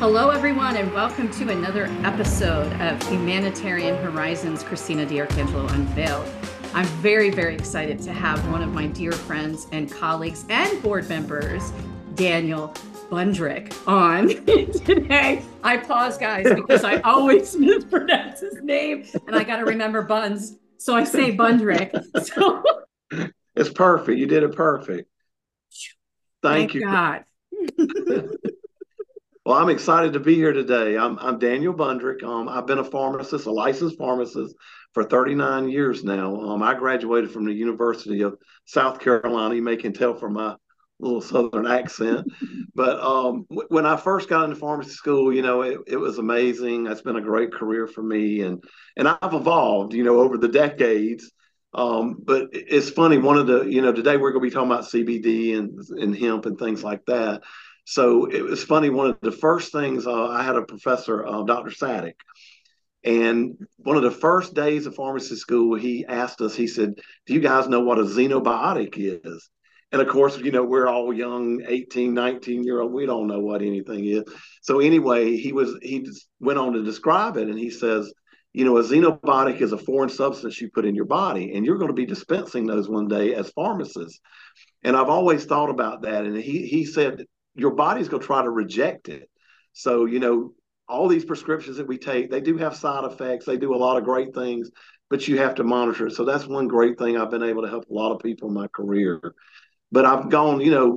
Hello, everyone, and welcome to another episode of Humanitarian Horizons Christina D'Arcangelo Unveiled. I'm very, very excited to have one of my dear friends and colleagues and board members, Daniel Bundrick, on today. I pause, guys, because I always mispronounce his name, and I got to remember Buns, so I say Bundrick. So It's perfect. You did it perfect. Thank thank you. God. Well, I'm excited to be here today. I'm Daniel Bundrick. I've been a pharmacist, a licensed pharmacist for 39 years now. I graduated from the University of South Carolina. You may can tell from my little Southern accent. But when I first got into pharmacy school, it was amazing. It's been a great career for me, and I've evolved, over the decades. But it's funny. Today we're going to be talking about CBD and hemp and things like that. So it was funny. One of the first things I had a professor, Dr. Sadek, and one of the first days of pharmacy school, he asked us, he said, "Do you guys know what a xenobiotic is?" And of course, we're all young, 18, 19-year-old. We don't know what anything is. So anyway, he went on to describe it, and he says, a xenobiotic is a foreign substance you put in your body, and you're going to be dispensing those one day as pharmacists. And I've always thought about that. And he said, your body's going to try to reject it. So, all these prescriptions that we take, they do have side effects. They do a lot of great things, but you have to monitor it. So that's one great thing. I've been able to help a lot of people in my career. But I've gone,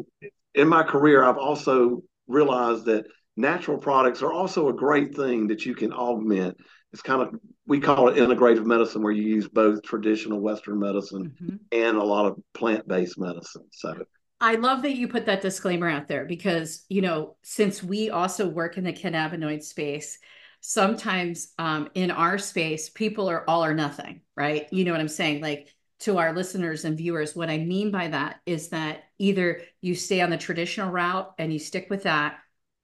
in my career, I've also realized that natural products are also a great thing that you can augment. It's kind of, we call it integrative medicine, where you use both traditional Western medicine Mhm. and a lot of plant-based medicine. So I love that you put that disclaimer out there because, since we also work in the cannabinoid space, sometimes in our space, people are all or nothing, right? You know what I'm saying? Like to our listeners and viewers, what I mean by that is that either you stay on the traditional route and you stick with that,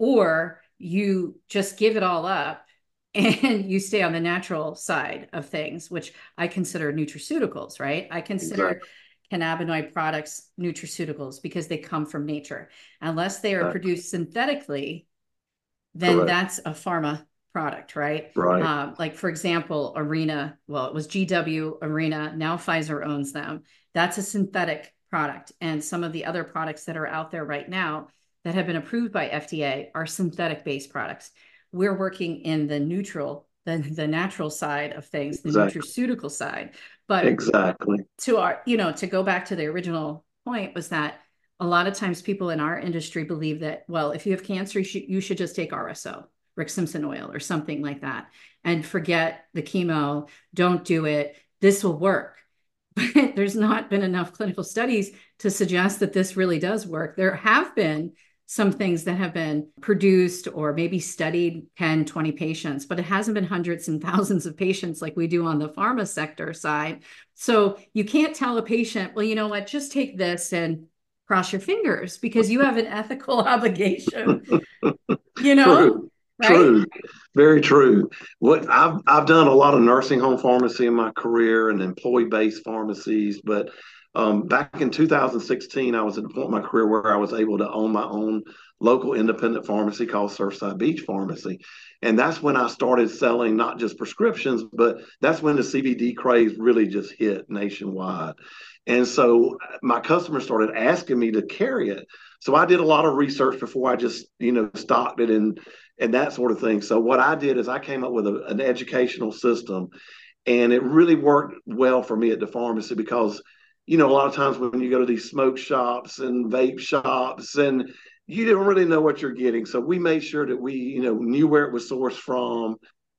or you just give it all up and you stay on the natural side of things, which I consider nutraceuticals, right? I consider exactly, cannabinoid products nutraceuticals because they come from nature. Unless they are exactly. produced synthetically, then Correct. that's a pharma product, right? Right. Like, for example, Arena, well, it was GW Arena, now Pfizer owns them. That's a synthetic product. And some of the other products that are out there right now that have been approved by FDA are synthetic based products. We're working in the neutral, the natural side of things, the Exactly. nutraceutical side. But Exactly. to go back to the original point was that a lot of times people in our industry believe that, well, if you have cancer, you should just take RSO, Rick Simpson oil, or something like that, and forget the chemo. Don't do it. This will work. But there's not been enough clinical studies to suggest that this really does work. There have been some things that have been produced or maybe studied 10, 20 patients, but it hasn't been hundreds and thousands of patients like we do on the pharma sector side. So you can't tell a patient, well, you know what, just take this and cross your fingers because you have an ethical obligation, you know, True. right? True. Very true. What I've done a lot of nursing home pharmacy in my career and employee-based pharmacies, but back in 2016, I was at the point in my career where I was able to own my own local independent pharmacy called Surfside Beach Pharmacy. And that's when I started selling not just prescriptions, but that's when the CBD craze really just hit nationwide. And so my customers started asking me to carry it. So I did a lot of research before I just, stocked it and that sort of thing. So what I did is I came up with an educational system, and it really worked well for me at the pharmacy because, a lot of times when you go to these smoke shops and vape shops, and you don't really know what you're getting. So we made sure that we, knew where it was sourced from,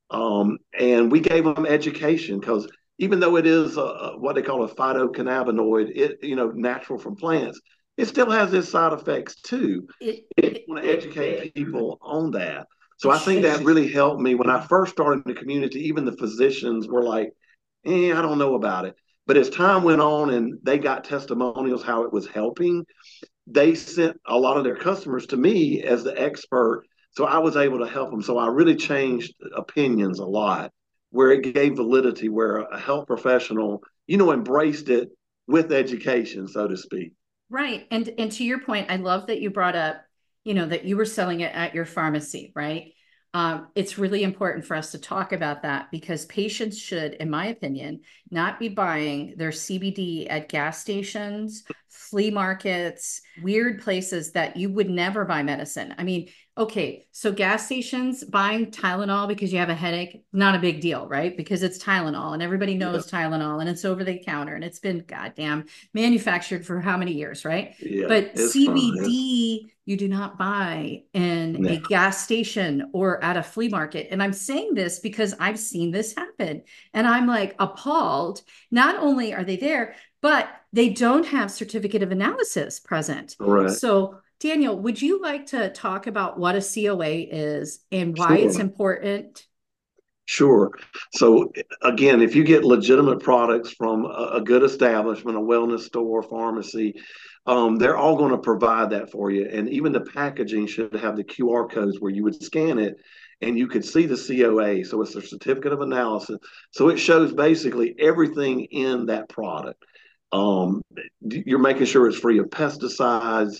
and we gave them education because even though it is what they call a phytocannabinoid, it, natural from plants, it still has its side effects too. It, I it, want to educate people on that. So it I think should. that really helped me when I first started in the community. Even the physicians were like, I don't know about it. But as time went on and they got testimonials how it was helping, they sent a lot of their customers to me as the expert. So I was able to help them. So I really changed opinions a lot, where it gave validity, where a health professional, embraced it with education, so to speak. Right. And to your point, I love that you brought up that you were selling it at your pharmacy, right? It's really important for us to talk about that because patients should, in my opinion, not be buying their CBD at gas stations, flea markets, weird places that you would never buy medicine. I mean, okay, so gas stations buying Tylenol because you have a headache, not a big deal, right? Because it's Tylenol and everybody Yeah, knows Tylenol and it's over the counter and it's been goddamn manufactured for how many years, right? yeah, But it's fine. It's CBD, you do not buy in no, a gas station or at a flea market. And I'm saying this because I've seen this happen. And I'm like appalled. Not only are they there, but they don't have certificate of analysis present. right. So, Daniel, would you like to talk about what a COA is and why it's Sure. important? Sure. So again, if you get legitimate products from a good establishment, a wellness store, pharmacy, they're all going to provide that for you. And even the packaging should have the QR codes where you would scan it and you could see the COA. So it's a certificate of analysis. So it shows basically everything in that product. Um, you're making sure it's free of pesticides.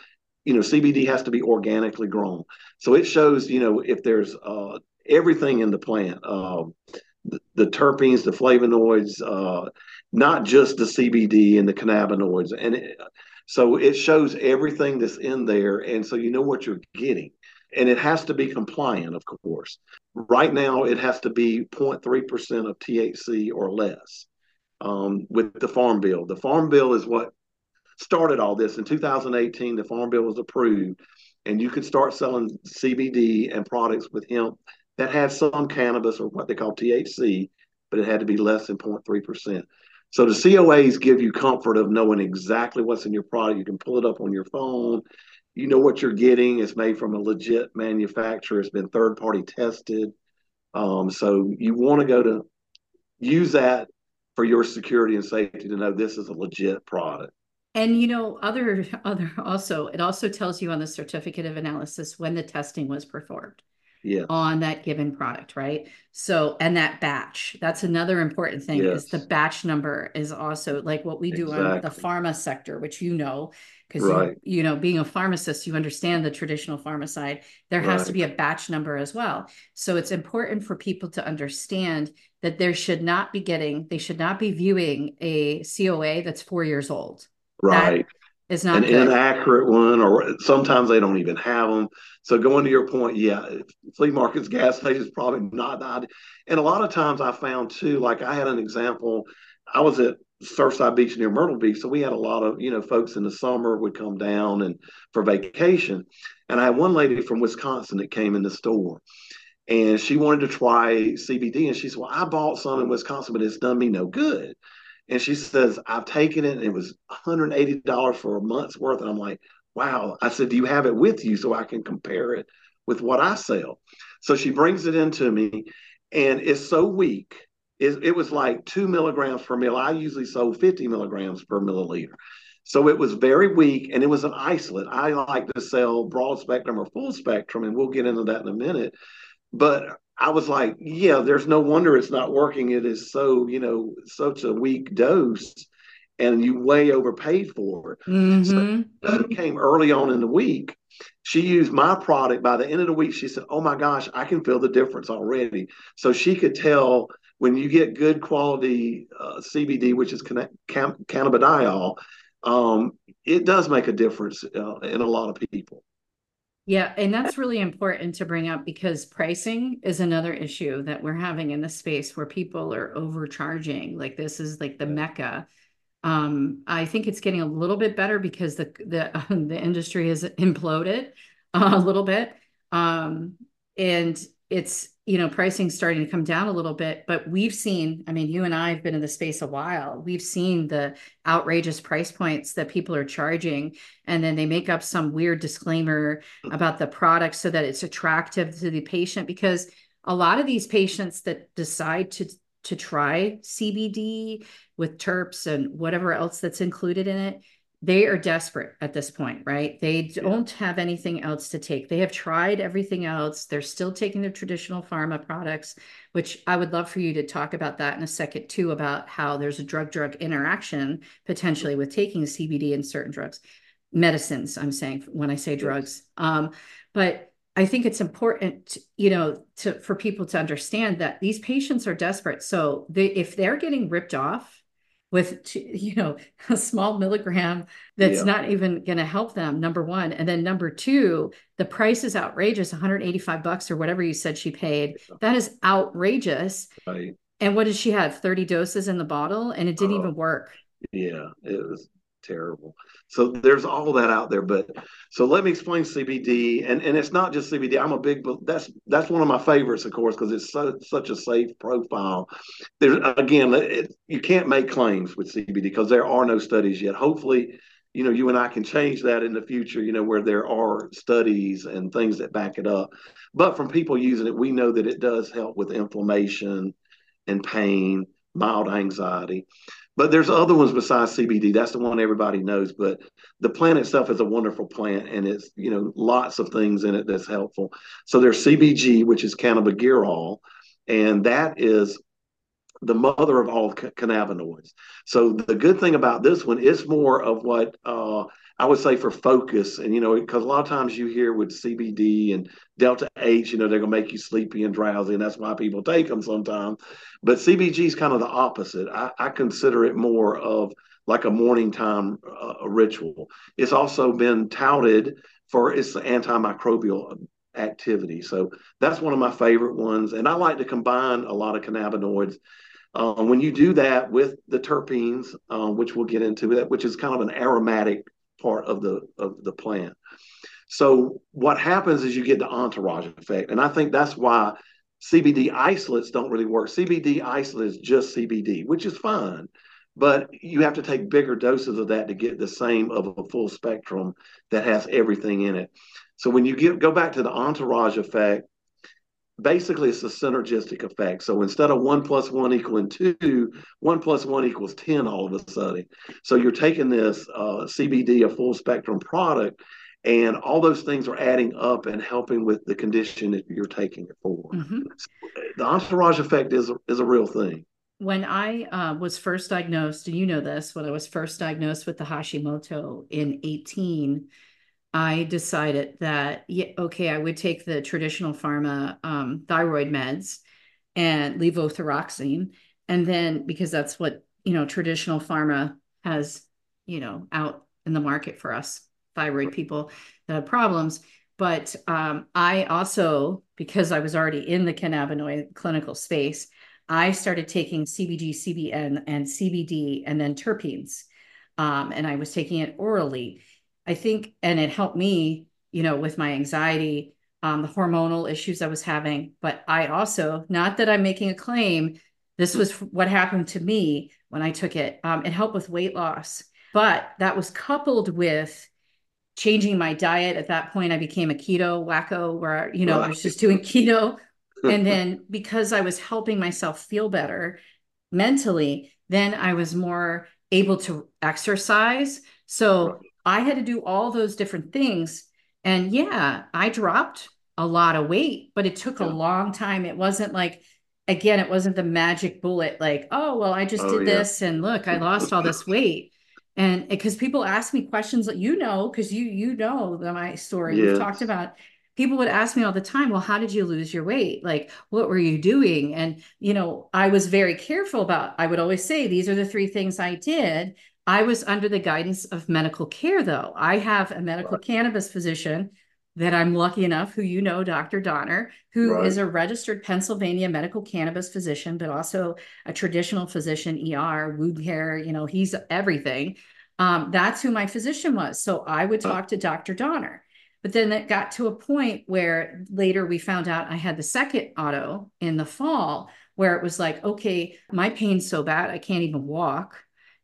CBD has to be organically grown. So it shows, if there's everything in the plant, the terpenes, the flavonoids, not just the CBD and the cannabinoids. So it shows everything that's in there. And so you know what you're getting. And it has to be compliant, of course. Right now, it has to be 0.3% of THC or less with the Farm Bill. The Farm Bill is what started all this. In 2018, the Farm Bill was approved, and you could start selling CBD and products with hemp that had some cannabis or what they call THC, but it had to be less than 0.3%. So the COAs give you comfort of knowing exactly what's in your product. You can pull it up on your phone. You know what you're getting. It's made from a legit manufacturer. It's been third party tested. So you want to go to use that for your security and safety to know this is a legit product. And other also, it also tells you on the certificate of analysis when the testing was performed Yes. on that given product, right? So, and that batch, that's another important thing is the Yes. batch number is also like what we do on the Exactly. pharma sector, which because Right. being a pharmacist, you understand the traditional pharma side. There has to Right. be a batch number as well. So it's important for people to understand that they should not be viewing a COA that's 4 years old. That Right. is An not good. inaccurate one, or sometimes they don't even have them. So going to your point, yeah, flea markets, gas stations, probably not the idea. And a lot of times I found too, like I had an example. I was at Surfside Beach near Myrtle Beach, so we had a lot of folks in the summer would come down and for vacation. And I had one lady from Wisconsin that came in the store, and she wanted to try CBD, and she said, "Well, I bought some in Wisconsin, but it's done me no good." And she says, I've taken it and it was $180 for a month's worth. And I'm like, wow. I said, do you have it with you so I can compare it with what I sell? So she brings it into me and it's so weak. It was like 2 milligrams per mil. I usually sold 50 milligrams per milliliter. So it was very weak and it was an isolate. I like to sell broad spectrum or full spectrum, and we'll get into that in a minute. But I was like, yeah, there's no wonder it's not working. It is so, such a weak dose, and you way overpaid for it. So Mm-hmm. that came early on in the week. She used my product. By the end of the week, she said, "Oh my gosh, I can feel the difference already." So she could tell when you get good quality CBD, which is cannabidiol, it does make a difference in a lot of people. Yeah, and that's really important to bring up because pricing is another issue that we're having in the space where people are overcharging. Like this is like the Yeah. mecca. I think it's getting a little bit better because the industry has imploded a little bit. And it's, pricing starting to come down a little bit, but we've seen, I mean, you and I have been in the space a while. We've seen the outrageous price points that people are charging, and then they make up some weird disclaimer about the product so that it's attractive to the patient because a lot of these patients that decide to try CBD with terps and whatever else that's included in it, they are desperate at this point, right? They Yeah. don't have anything else to take. They have tried everything else. They're still taking their traditional pharma products, which I would love for you to talk about that in a second too, about how there's a drug-drug interaction potentially with taking CBD and certain drugs. medicines, I'm saying when I say Yes. drugs. But I think it's important, for people to understand that these patients are desperate. So if they're getting ripped off with, a small milligram that's Yeah. not even going to help them, number one. And then number two, the price is outrageous, $185 or whatever you said she paid. That is outrageous. Right. And what did she have? 30 doses in the bottle, and it didn't Uh, even work. Yeah, it was terrible. So there's all that out there, but so let me explain CBD, and it's not just CBD. I'm a big, that's one of my favorites, of course, because it's such a safe profile. There's again, you can't make claims with CBD because there are no studies yet. Hopefully, you and I can change that in the future. Where there are studies and things that back it up. But from people using it, we know that it does help with inflammation and pain, mild anxiety. But there's other ones besides CBD. That's the one everybody knows. But the plant itself is a wonderful plant, and it's lots of things in it that's helpful. So there's CBG, which is cannabigerol, and that is the mother of all cannabinoids. So the good thing about this one is more of what I would say for focus, and because a lot of times you hear with CBD and Delta H, they're going to make you sleepy and drowsy, and that's why people take them sometimes. But CBG is kind of the opposite. I consider it more of like a morning time ritual. It's also been touted for its antimicrobial activity. So that's one of my favorite ones. And I like to combine a lot of cannabinoids when you do that with the terpenes, which we'll get into that, which is kind of an aromatic part of the plant. So what happens is you get the entourage effect, and I think that's why CBD isolates don't really work. CBD isolate is just CBD, which is fine, but you have to take bigger doses of that to get the same of a full spectrum that has everything in it. So when you go back to the entourage effect, basically it's a synergistic effect. So instead of 1+1 = 2, 1+1 = 10 all of a sudden. So you're taking this CBD, a full spectrum product, and all those things are adding up and helping with the condition that you're taking it for. Mm-hmm. So the entourage effect is a real thing. When I was first diagnosed, and you know this, when I was first diagnosed with the Hashimoto in 18, I decided that, yeah, okay, I would take the traditional pharma thyroid meds and levothyroxine. And then because that's what, traditional pharma has, out in the market for us, thyroid people that have problems. But I also, because I was already in the cannabinoid clinical space, I started taking CBG, CBN, and CBD, and then terpenes. And I was taking it orally. I think, and it helped me, with my anxiety, the hormonal issues I was having. But I also, not that I'm making a claim, this was what happened to me when I took it. It helped with weight loss, but that was coupled with changing my diet. At that point, I became a keto wacko where, I Right. was just doing keto. And then because I was helping myself feel better mentally, then I was more able to exercise. So Right. I had to do all those different things. And yeah, I dropped a lot of weight, but it took a Yeah. long time. It wasn't like, again, it wasn't the magic bullet, like, oh, well, I just Oh did yeah. this and look, I lost all this weight. And because people ask me questions that because you know my story, we've talked Yes. about, people would ask me all the time, well, how did you lose your weight? Like, what were you doing? And, I was very careful about, I would always say, these are the three things I did. I was under the guidance of medical care, though. I have a medical Right. cannabis physician that I'm lucky enough, who Dr. Donner, who Right. is a registered Pennsylvania medical cannabis physician, but also a traditional physician, ER, wound care, he's everything. That's who my physician was. So I would talk to Dr. Donner. But then it got to a point where later we found out I had the second auto in the fall, where it was like, okay, my pain's so bad, I can't even walk.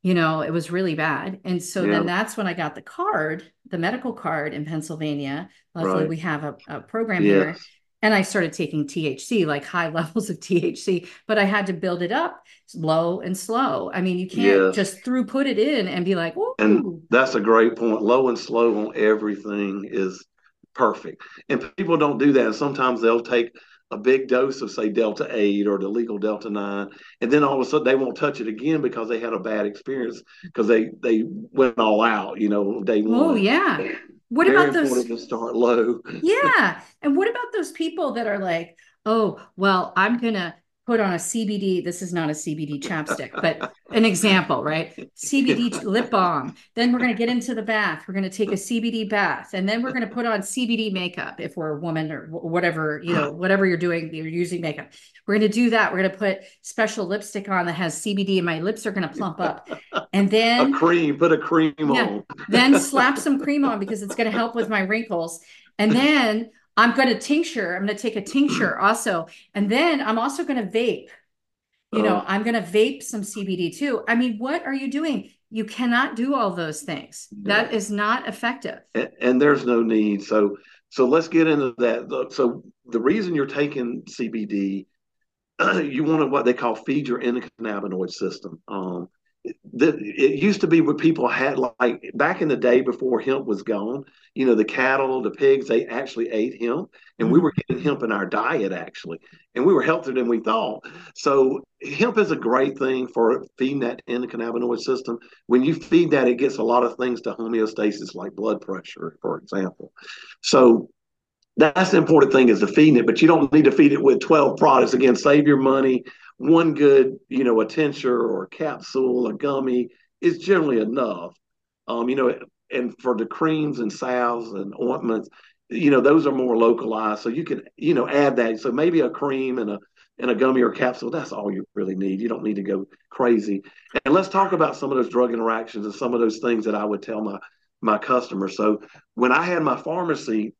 It was really bad. And so then Yeah. that's when I got the card, the medical card in Pennsylvania. Luckily, Right. we have a program here. Yes. And I started taking THC, like high levels of THC, but I had to build it up low and slow. I mean, you can't Yes. just put it in and be like, And "Ooh." that's a great point. Low and slow on everything is perfect. And people don't do that. And sometimes they'll take a big dose of, say, Delta 8 or the legal Delta 9, and then all of a sudden they won't touch it again because they had a bad experience because they went all out, day Oh, one. yeah. What Very about those? important to start low. Yeah. And what about those people that are like, oh, well, I'm going to put on a CBD. This is not a CBD chapstick, but an example, right? CBD lip balm. Then we're going to get into the bath. We're going to take a CBD bath. And then we're going to put on CBD makeup if we're a woman or whatever, whatever you're doing, you're using makeup. We're going to do that. We're going to put special lipstick on that has CBD and my lips are going to plump up. And A then, cream, put a cream yeah, on. then slap some cream on because it's going to help with my wrinkles. And then I'm going to tincture. I'm going to take a tincture also. And then I'm also going to vape. Oh, I'm going to vape some CBD too. I mean, what are you doing? You cannot do all those things. That no. is not effective. And there's no need. So let's get into that. So the reason you're taking CBD, you want what they call feed your endocannabinoid system. It used to be what people had, like back in the day before hemp was gone, the cattle, the pigs, they actually ate hemp, and we were Mm-hmm. getting hemp in our diet actually, and we were healthier than we thought. So hemp is a great thing for feeding that endocannabinoid system. When you feed that, it gets a lot of things to homeostasis, like blood pressure, for example. So that's the important thing, is to feed it, but you don't need to feed it with 12 products. Again, save your money. One good, a tincture or a capsule, a gummy is generally enough. And for the creams and salves and ointments, those are more localized. So you can, add that. So maybe a cream and a gummy or capsule, that's all you really need. You don't need to go crazy. And let's talk about some of those drug interactions and some of those things that I would tell my customers. So when I had my pharmacy,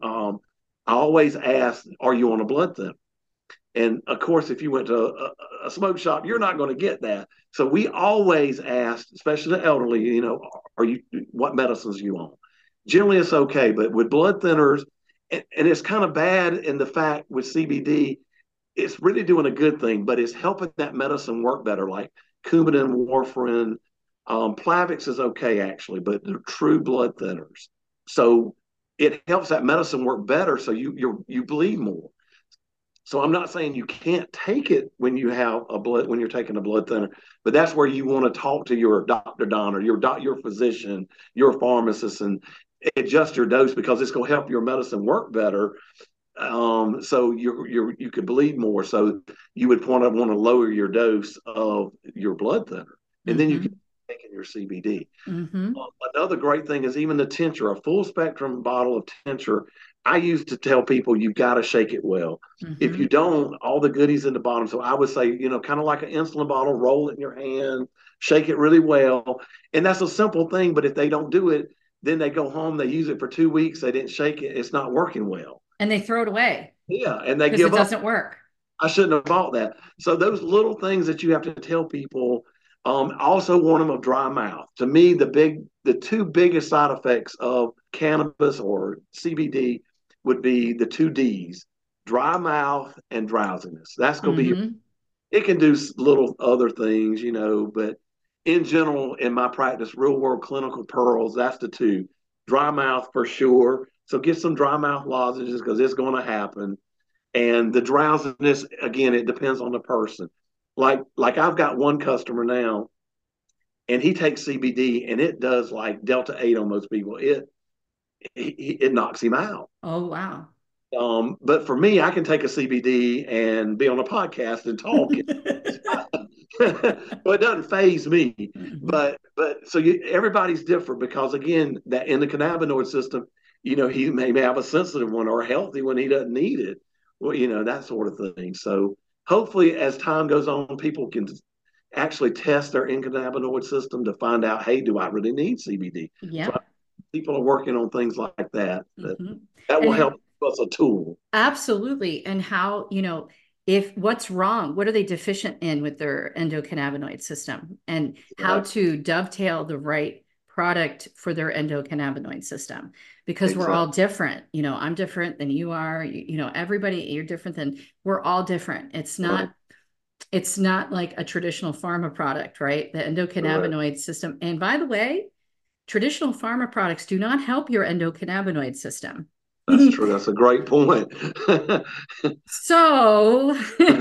I always asked, "Are you on a blood thinner?" And of course, if you went to a smoke shop, you're not going to get that. So we always asked, especially the elderly, are you, what medicines are you on? Generally, it's okay, but with blood thinners, and it's kind of bad in the fact with CBD, it's really doing a good thing, but it's helping that medicine work better, like Coumadin, warfarin. Plavix is okay actually, but they're true blood thinners. So it helps that medicine work better, so you bleed more. So I'm not saying you can't take it when you're taking a blood thinner, but that's where you want to talk to your doctor, Don, or your physician, your pharmacist, and adjust your dose, because it's going to help your medicine work better. So you could bleed more. So you would want to lower your dose of your blood thinner, and then you can Mm-hmm. take in your CBD. Mm-hmm. Another great thing is even the tincture, a full spectrum bottle of tincture. I used to tell people you've got to shake it well. If Mm-hmm. you don't, all the goodies in the bottom. So I would say, kind of like an insulin bottle, roll it in your hand, shake it really well. And that's a simple thing, but if they don't do it, then they go home, they use it for 2 weeks, they didn't shake it, it's not working well. And they throw it away Yeah, and they because it give up. doesn't work. I shouldn't have bought that. So those little things that you have to tell people. I also warn them of dry mouth. To me, the two biggest side effects of cannabis or CBD would be the two D's: dry mouth and drowsiness. That's going to be. Mm-hmm. It can do little other things, but in general, in my practice, real world clinical pearls, that's the two: dry mouth for sure. So get some dry mouth lozenges, because it's going to happen. And the drowsiness, again, it depends on the person. Like I've got one customer now, and he takes CBD, and it does like Delta 8 on most people. It knocks him out. Oh, wow. But for me, I can take a CBD and be on a podcast and talk. Well, it doesn't phase me. Mm-hmm. But so everybody's different, because again, that endocannabinoid system, he may have a sensitive one or a healthy one, he doesn't need it. Well, that sort of thing. So hopefully, as time goes on, people can actually test their endocannabinoid system to find out, hey, do I really need CBD? So Yep. people are working on things like that. Mm-hmm. That will And help us a tool. absolutely. And how, if what's wrong, what are they deficient in with their endocannabinoid system, and how Exactly. to dovetail the right product for their endocannabinoid system, because we're all Exactly. different. I'm different than you are. Everybody, you're different than we're all different. Right. It's not like a traditional pharma product, right? The Correct. endocannabinoid system. And by the way, traditional pharma products do not help your endocannabinoid system. That's true. That's a great point. So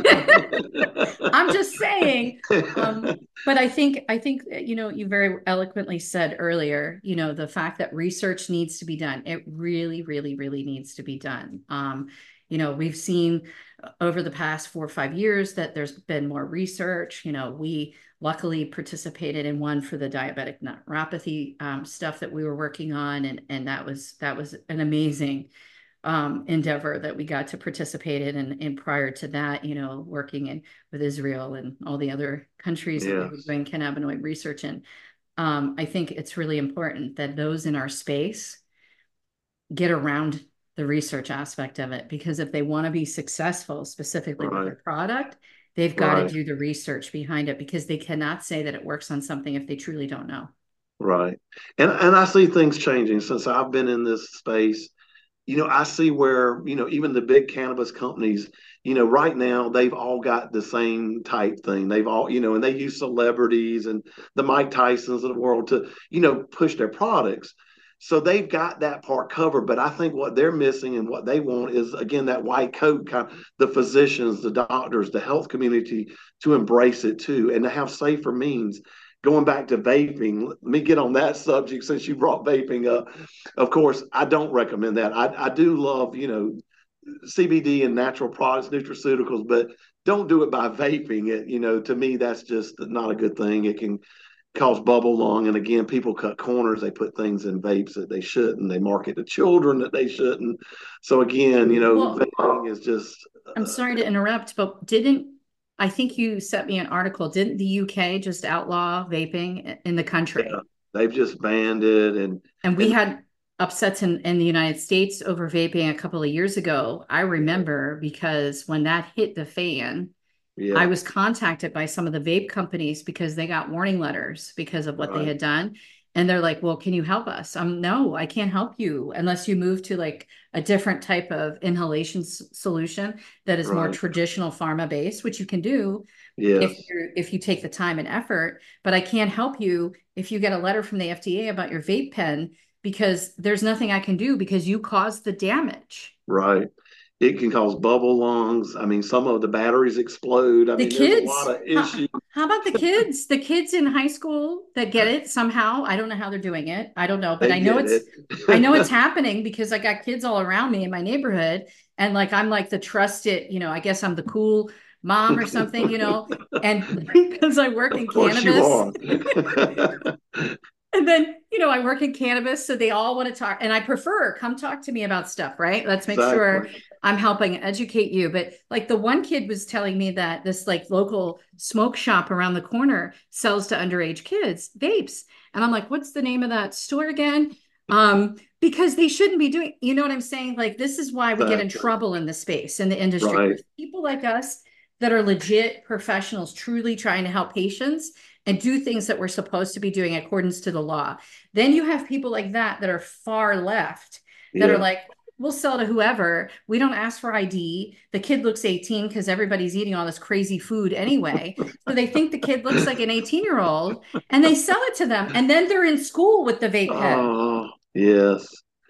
I'm just saying, but I think you very eloquently said earlier, the fact that research needs to be done. It really, really, really needs to be done. We've seen over the past 4 or 5 years that there's been more research. We luckily participated in one for the diabetic neuropathy stuff that we were working on, and that was an amazing endeavor that we got to participate in. And prior to that, working with Israel and all the other countries that we were Yes, doing cannabinoid research in. I think it's really important that those in our space get around the research aspect of it, because if they want to be successful specifically with right, their product, they've got to right, do the research behind it, because they cannot say that it works on something if they truly don't know. right. And I see things changing since I've been in this space. I see where, even the big cannabis companies, right now they've all got the same type thing. They've all, and they use celebrities and the Mike Tysons of the world to, push their products. So they've got that part covered. But I think what they're missing and what they want is, again, that white coat kind of the physicians, the doctors, the health community to embrace it too, and to have safer means. Going back to vaping, let me get on that subject since you brought vaping up. Of course, I don't recommend that. I do love, CBD and natural products, nutraceuticals, but don't do it by vaping it. To me, that's just not a good thing. It can cause bubble lung. And again, people cut corners. They put things in vapes that they shouldn't. They market to children that they shouldn't. So again, Well, vaping is just, I'm sorry to interrupt, but didn't I think you sent me an article? Didn't the UK just outlaw vaping in the yeah, country? they've just banned it. And we And had upsets in the United States over vaping a couple of years ago. I yeah, remember because when that hit the fan, I yeah, was contacted by some of the vape companies because they got warning letters because of what they right, had done. And they're like, well, can you help us? No, I can't help you unless you move to like a different type of inhalation solution that is more right. traditional pharma based, which you can do Yes, if you take the time and effort. But I can't help you if you get a letter from the FDA about your vape pen, because there's nothing I can do because you caused the damage. right. It can cause bubble lungs. I mean, some of the batteries explode. I The mean, there's a lot kids, of issues. how about the kids? The kids in high school that get it somehow. I don't know how they're doing it. I don't know, but They get it. I know it's happening because I got kids all around me in my neighborhood. And like I'm like the trusted, I guess I'm the cool mom or something, and because I work in Of course you cannabis. are. And then, I work in cannabis, so they all want to talk. And I prefer come talk to me about stuff, right? Let's make Exactly. sure I'm helping educate you. But like the one kid was telling me that this like local smoke shop around the corner sells to underage kids vapes. And I'm like, what's the name of that store again? Because they shouldn't be doing, you know what I'm saying? Like, this is why we get in Exactly. trouble in the space, in the industry, Right. with people like us that are legit professionals truly trying to help patients and do things that we're supposed to be doing in accordance to the law. Then you have people like that are far left that are Yeah. like, we'll sell to whoever. We don't ask for ID. The kid looks 18 because everybody's eating all this crazy food anyway. So they think the kid looks like an 18-year-old and they sell it to them. And then they're in school with the vape pen. Oh, yes.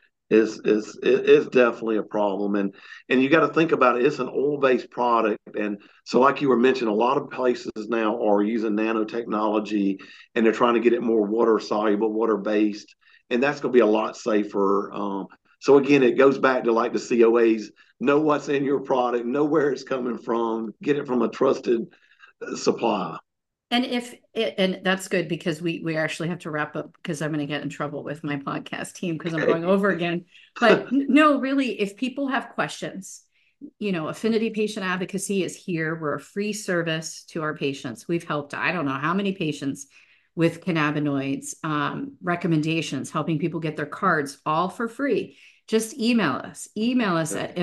It's definitely a problem. And you got to think about it. It's an oil-based product. And so like you were mentioning, a lot of places now are using nanotechnology and they're trying to get it more water soluble, water based. And that's going to be a lot safer. So again, it goes back to like the COAs, know what's in your product, know where it's coming from, get it from a trusted supply. And that's good because we actually have to wrap up because I'm going to get in trouble with my podcast team because I'm Okay. going over again. But no, really, if people have questions, Affinity Patient Advocacy is here. We're a free service to our patients. We've helped, I don't know how many patients with cannabinoids, recommendations, helping people get their cards all for free. Just email us. Email us at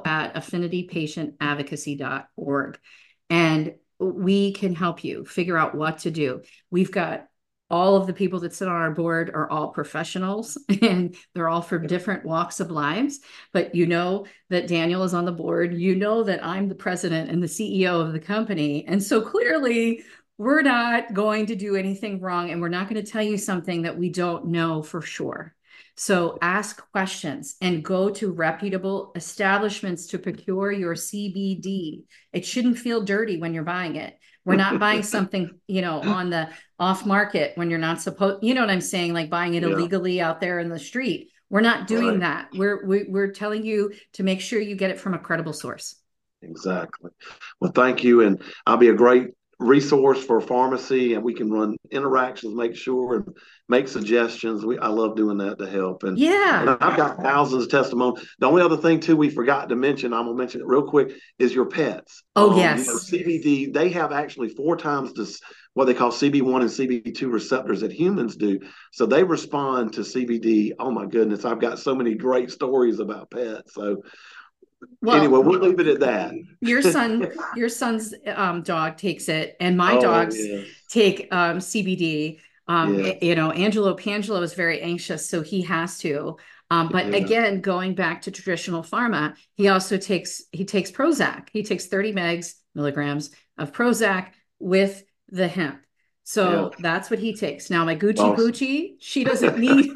info@affinitypatientadvocacy.org. And we can help you figure out what to do. We've got all of the people that sit on our board are all professionals and they're all from different walks of lives. But that Daniel is on the board. You know that I'm the president and the CEO of the company. And so clearly, we're not going to do anything wrong and we're not going to tell you something that we don't know for sure. So ask questions and go to reputable establishments to procure your CBD. It shouldn't feel dirty when you're buying it. We're not buying something, on the off market when you're not supposed, you know what I'm saying? Like buying it Yeah. illegally out there in the street. We're not doing Right. that. We're telling you to make sure you get it from a credible source. Exactly. Well, thank you. And I'll be a great resource for pharmacy, and we can run interactions, make sure and make suggestions. I love doing that to help. And Yeah. I've got thousands of testimonies. The only other thing too we forgot to mention, I'm gonna mention it real quick, is your pets. Oh, yes. CBD, they have actually 4 times this what they call CB1 and CB2 receptors that humans do. So they respond to CBD. Oh my goodness, I've got so many great stories about pets. So anyway, Well, we'll leave it at that. your son's dog takes it, and my Oh dogs yes, take CBD. yes, Angelo Pangelo is very anxious, so he has to. But yes, again, going back to traditional pharma, he takes Prozac. He takes 30 milligrams of Prozac with the hemp. yeah. So that's what he takes. Now, my Gucci Awesome. Gucci, she doesn't need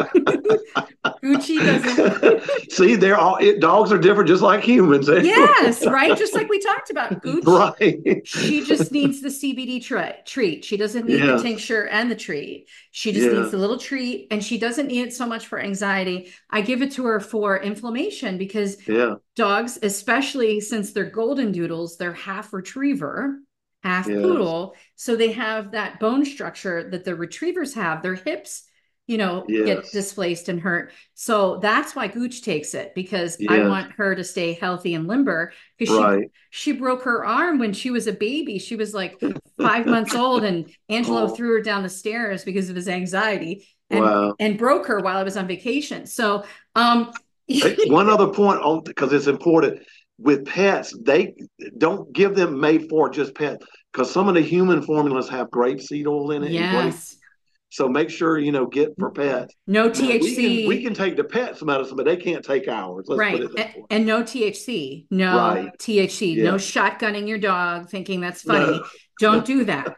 Gucci doesn't. See, dogs are different, just like humans. Yes, right. Just like we talked about, Gooch, Right. she just needs the CBD treat. She doesn't need the Yes. tincture and the treat. She just needs the Yes. little treat, and she doesn't need it so much for anxiety. I give it to her for inflammation because Yeah. dogs, especially since they're golden doodles, they're half retriever, half Yes. poodle. So they have that bone structure that the retrievers have. Their hips, get Yes. displaced and hurt. So that's why Gooch takes it, because I Yes. want her to stay healthy and limber, because Right. she broke her arm when she was a baby. She was like 5 months old, and Angelo Oh, threw her down the stairs because of his anxiety, and wow. and broke her while I was on vacation. So um Hey, one other point on because it's important with pets, they don't give them made for just pets because some of the human formulas have grapeseed oil in it and grape. yes, So make sure get for pets. no Now we THC. can take the pets medicine, but they can't take ours. Let's put Right. it that way. And no THC. No Right. THC. No Yeah. shotgunning your dog thinking that's No. funny. Don't do that.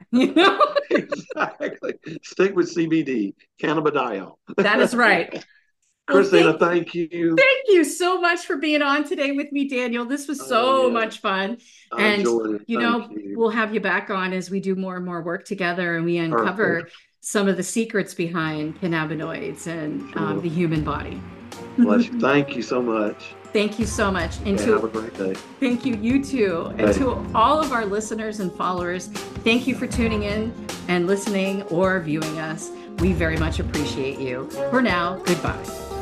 Exactly. Stick with CBD, cannabidiol. That is right. Well, Christina, thank you. thank you so much for being on today with me, Daniel. This was Oh so yeah, much fun. I And, enjoyed it. Thank you. we'll have you back on as we do more and more work together and we Perfect. uncover some of the secrets behind cannabinoids and Sure. the human body. Bless you. Thank you so much. Thank you so much. And Okay, have a great day. thank you too. And Okay. to all of our listeners and followers, thank you for tuning in and listening or viewing us. We very much appreciate you. For now, goodbye.